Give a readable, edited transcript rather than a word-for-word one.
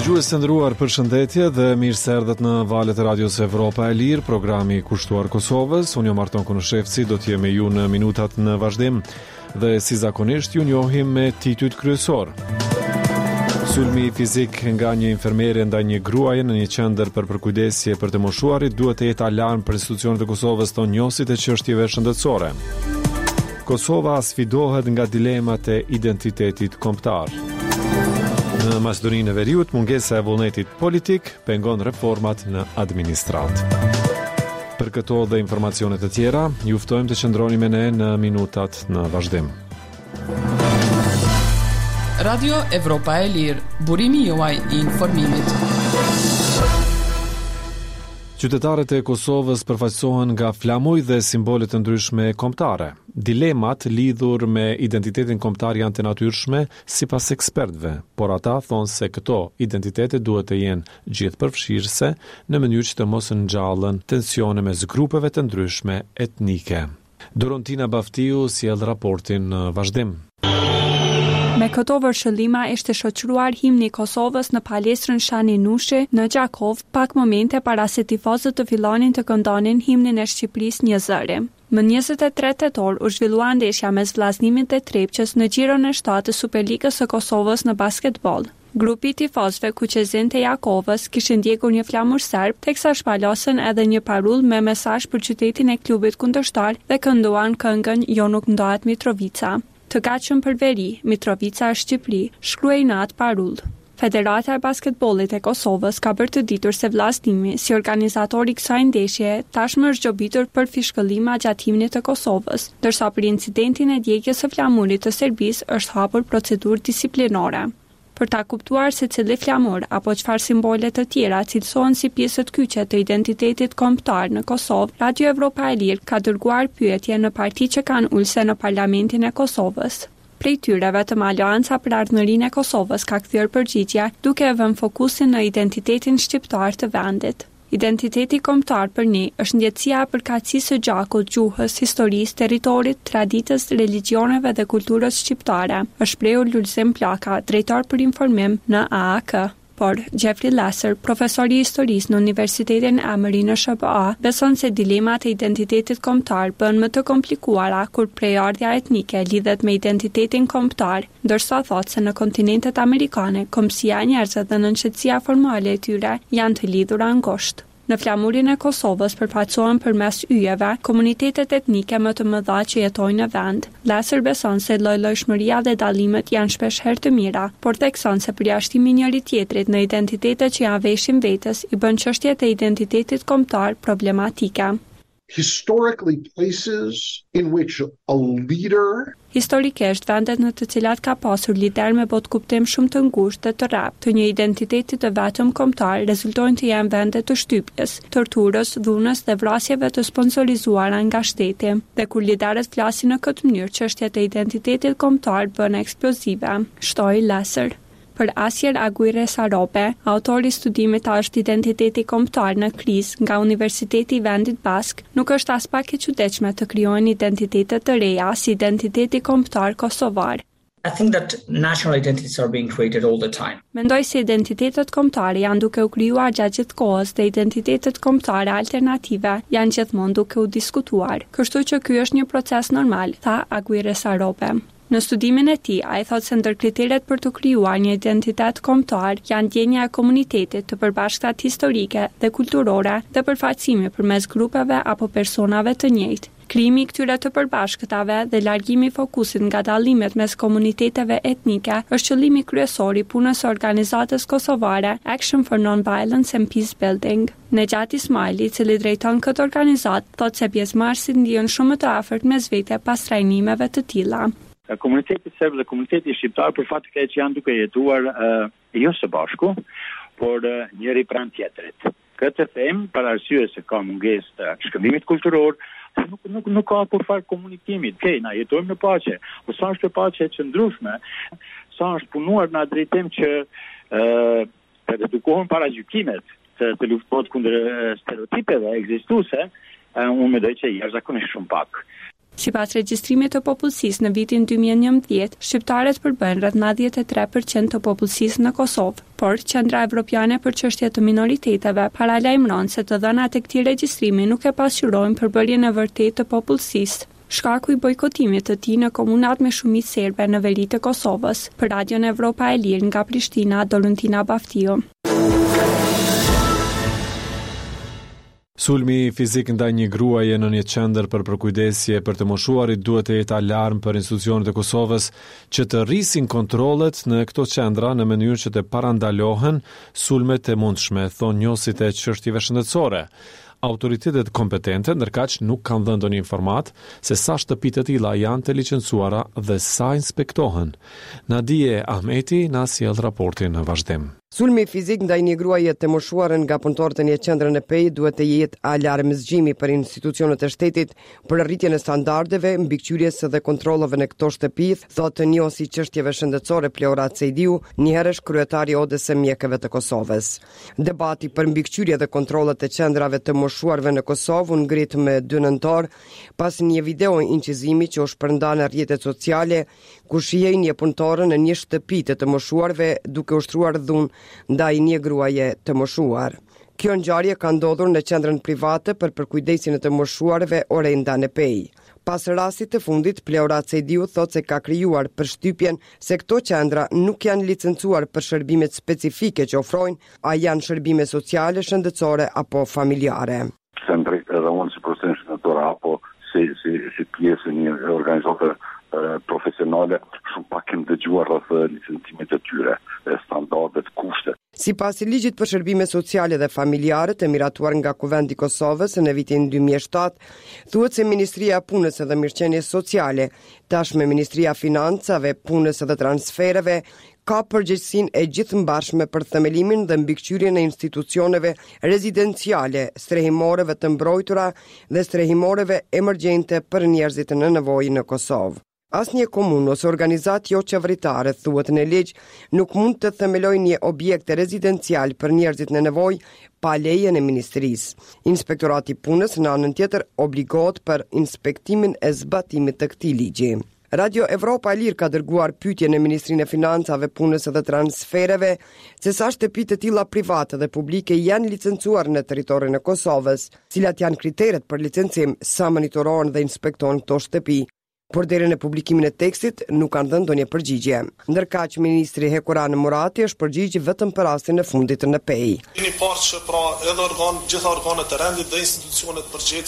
Dëgjues të nderuar, përshëndetje dhe mirë se erdhët në valët e Radios Evropa e Lirë, programi i kushtuar Kosovës. Unë jam Marton Konoshevci, do të jem me ju në minutat në vazhdim dhe si zakonisht ju njohim me titujt kryesor. Sulmi fizik nga një infermiere ndaj një gruaje në një qendër për përkujdesje për të moshuarit duhet të jetë alarm për institucionet e Kosovës të njohësit e çështjeve shëndetësore. Kosova sfidohet nga dilemat e identitetit kombëtar. Në Maqedoninë e Veriut, mungesa e vullnetit politik pengon reformat në administratë. Për këto dhe informacione të tjera, ju ftojmë të qëndroni me ne në minutat në vazhdim. Radio Evropa e Lirë, burimi juaj I informimit. Qytetarët e Kosovës përfaqësohen nga flamuj dhe simbolet të ndryshme kombëtare. Dilemat lidhur me identitetin kombëtar janë të natyrshme sipas ekspertëve, por ata thonë se këto identitete duhet të jenë gjithëpërfshirëse në mënyrë që të mos ngjallen tensione mes grupeve të ndryshme etnike. Dorontina Baftiu sjell raportin në vazhdim. Me këto vërshëllima ishte shoqëruar himni I Kosovës në palestrën Shani Nushi në Gjakov, pak momente para se tifozët të fillonin të këndonin himnin e Shqipërisë një zëri. Më 23 tetor u zhvillua ndeshja mes vllaznimit të Trepqës në gjiron e 7 të Superligës së Kosovës në basketbol. Grupi tifozëve kuqezin të Jakovës kishin ndjekur një flamur serb, teksa shpalosën edhe një parull me mesazh për qytetin e klubit kundërshtar dhe kënduan këngën Jo nuk ndohet Mitrovica. Të gatshëm për veri, Mitrovica është Shqipëri, shkruaj në atë parull. Federata e Basketbollit e Kosovës ka bërë të ditur se vllaznimi, si organizator I kësaj ndeshje, tashmë është gjobitur për fishkëllima gjatë himnit të Kosovës, ndërsa për incidentin e djegjes së flamurit të Serbisë është hapur procedurë disiplinore. Për ta kuptuar se cili flamur apo çfarë simbole të tjera cilësohen si pjesë të kyçe të identitetit kombëtar në Kosovë, Radio Evropa e Lirë ka dërguar pyetje në parti që kanë ulse në Parlamentin e Kosovës. Prej tyre vetëm Aleanca për Ardhmërinë e Kosovës ka kthyer përgjigje, duke e vënë fokusin në identitetin shqiptar të vendit. Identiteti kombëtar për ne është ndjetësia e përkatësisë së gjakut, gjuhës, historisë, territorit, traditës, religioneve dhe kulturës shqiptare, është shprehur Lulzim Plaka, drejtor për informim në AAK. Por Jeffrey Lasser, profesor I historisë në Universitetin Emory në SBA, beson se dilemat e identitetit kombëtar bën më të komplikuara kur prejardhja etnike lidhet me identitetin kombëtar, ndërsa thotë se në kontinentet amerikane, kombësia e njerëzve dhe nënshëtësia formale e tyre janë të lidhura ngushtë. Në flamurin e Kosovës përfaqësohen përmes yjeve komunitetet etnike më të mëdha që jetojnë në vend. Lasser beson se lloj-llojshmëria dhe dallimet janë shpesh herë të mira, por thekson se përjashtimi I njëri tjetrit në identitete që janë veshin vetes I bën çështjet e identitetit kombëtar problematike. Historically, places in which a leader Historikisht, vendet në të cilat ka pasur lider me botkuptim shumë të ngushtë dhe të rraptë të një identiteti të vetëm kombëtar rezultojnë të janë vende të shtypjes, torturës, dhunës dhe vrasjeve të sponsorizuara nga shteti. Dhe kur liderët flasin në këtë mënyrë, çështjet e identitetit kombëtar bëhen eksplozive, shtoi Lasser. Për Asier Aguirre Sarope, autori I studimit është identiteti kombëtar në krizë nga Universiteti I Vendit Bask, nuk është as pak e çuditshme të krijohen identitete të reja si identiteti kombëtar kosovar. I think that national identities are being created all the time. Mendoj se identitetet kombëtare janë duke u krijuar gjatë gjithë kohës dhe identitetet kombëtare alternative janë gjithmonë duke u diskutuar. Kështu që ky është një proces normal, tha Aguirre Sarope. Në studimin e tij, ai thotë se ndër kriteret për të krijuar një identitet kombëtar janë ndjenja e komunitetit, të përbashkëtat historike dhe kulturore dhe përfaqësimi përmes grupeve apo personave të njëjtë. Krijimi I këtyre të përbashkëtave dhe largimi I fokusit nga dallimet mes komuniteteve etnike është qëllimi kryesor I punës së organizatës kosovare Action for Non-Violence and Peace Building. Nejat Ismaili, I cili drejton këtë organizatë, thotë se pjesëmarrësit ndihen shumë të afërt mes vete pas trajnimeve të tilla. Komuniteti serb dhe komuniteti shqiptar për fat të keq janë duke jetuar jo së bashku, por njëri pranë tjetrit. Këtë them për arsye se ka mungesë të shkëmbimit kulturor, nuk ka kurfar komunikimi. Na jetojmë në paqe, por sa është paqe e qëndrueshme, sa është punuar në atë drejtim që të redukohen paragjykimet, të luftohet kundër stereotipeve ekzistuese, unë mendoj që jashtëzakonisht shumë pak. Sipas regjistrimit të popullsisë në vitin 2011, shqiptarët përbën rreth 93% të popullsisë në Kosovë, por Qendra Evropiane për çështje të minoriteteve paralajmëron se të dhënat e këtij regjistrimi nuk e pasqyrojnë përbërjen e vërtetë të popullsisë. Shkaku i bojkotimit të tij në komunat me shumicë serbe në veri të Kosovës. Për Radion Evropa e Lirë nga Prishtina, Doluntina Baftio. Sulmi fizik ndaj një gruaje në një qendër për përkujdesje për të moshuarit duhet të jetë alarm për institucionet e Kosovës që të rrisin kontrollet në këto qendra në mënyrë që të parandalohen sulmet e mundshme, thonë njohësit e çështjeve shëndetësore. Autoritetet kompetente ndërkaq nuk kanë dhënë ndonjë informat se sa shtëpi të tilla janë të licencuara dhe sa inspektohen. Nadije Ahmeti na sjell raportin në vazhdim. Sulmi fizik ndaj një gruaje të moshuar nga punëtorët e një qendre në Pej duhet të jetë alarm zgjimi për institucionet e shtetit për rritjen e standardeve, mbikëqyrjes dhe kontrolleve në këto shtëpi, thotë njohësi çështjeve shëndetësore Pleora Cejdiu, njëherësh kryetari i Odës së Mjekëve të Kosovës. Debati për mbikëqyrje dhe kontrollet e qendrave të moshuarve në Kosovë u ngrit me 2 nëntor pas një video incizimi që u shpërnda në rrjetet sociale ku shihej një punëtore në një shtëpi të moshuarve duke ushtruar dhunë ndaj një gruaje të moshuar. Kjo ngjarje ka ndodhur në qendrën private për përkujdesin e të moshuarve Orenda në Pej. Pas rastit të fundit, Pleora Cejdiu thotë se ka krijuar përshtypjen se këto qendra nuk janë licencuar për shërbimet specifike që ofrojnë, a janë shërbime sociale, shëndetësore apo familjare. Qendri edhe unë si profesion shëndetësor apo si pjesë e një organizate profesionale, shumë pak kem dëgjuar rreth licencimit të tyre, standardet, kushtet. Sipas ligjit për shërbime sociale dhe familjare të miratuar nga Kuvendi i Kosovës në vitin 2007, thuhet se Ministria e Punës dhe Mirëqenies Sociale, tashmë Ministria e Financave, Punës dhe Transfereve, ka përgjegjësinë e gjithëmbarshme për themelimin dhe mbikëqyrjen e institucioneve rezidenciale, strehimoreve të mbrojtura dhe strehimoreve emergjente për njerëzit në nevojë në Kosovë. Asnjë komunë ose organizatë jo qeveritare, thuhet në ligj, nuk mund të themelojë një objekt rezidencial për njerëzit në nevojë pa lejen e ministrisë. Inspektorati i Punës në anën tjetër obligohet për inspektimin e zbatimit të këtij ligji. Radio Evropa e Lirë ka dërguar pyetje në Ministrinë e Financave, Punës dhe Transfereve se sa shtëpi të tilla private dhe publike janë licencuar në territorin e Kosovës, cilat janë kriteret për licencim, sa monitorohen dhe inspektohen këto shtëpi. Por deri në publikimin e tekstit nuk kanë dhënë ndonjë përgjigje. Ndërkaq ministri Hekuran Murati është përgjigj vetëm për rastin e fundit në Pej. Keni parë që pra edhe gjitha organet e rendit dhe institucionet përgjithëse